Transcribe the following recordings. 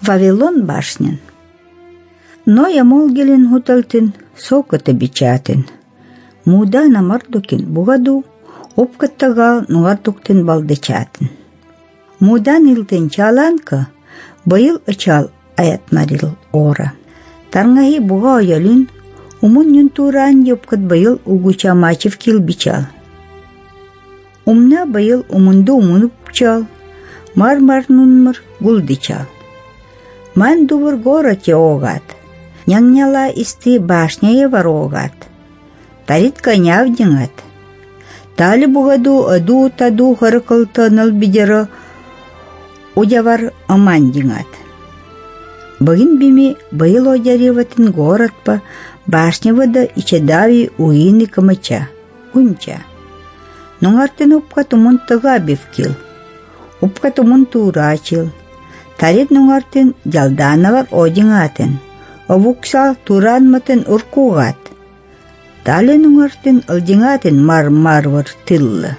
Вавилон башнен. Но я молгелен гуталтын, соката бичатын. Муда намардукин бугаду, опкаттагал нугардуктен балдычатын. Мудан илтен чаланка, байыл ычал аятмарил ора. Тарңаhi буга оялин, умун юнтуран ёпкат байыл угуча мачев кил бичал. Умна байыл умунду умунуп чал, мар-мар нунмар гулди чал. Ман дубur город огат, нянняла исти башняе варогат. Тарит коня вдингат. Тали бугаду аду-таду харакалта налбидера удявар амандингат. Багин бими байыл одяреватын город па башнявада ичедави уини камача, гунча. Ноңартын упкат умун тыга бевкил, упкат умун турачил. Тарит ноңартын жалданавар одингатын, овуксал туранматын уркугат. Тали ноңартын ылдингатын мар-марвар тыллы.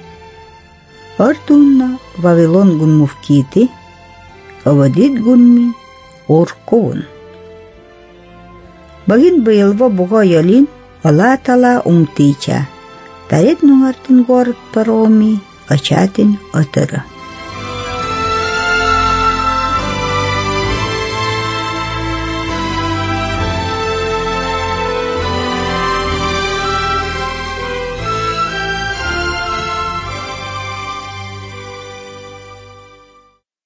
Артунна Вавилон гун муфкити, авадит гунми оркуун. Багин байылва буга ялин ала-тала умтича. Тарит ноңартын город пароми ачатын атыры.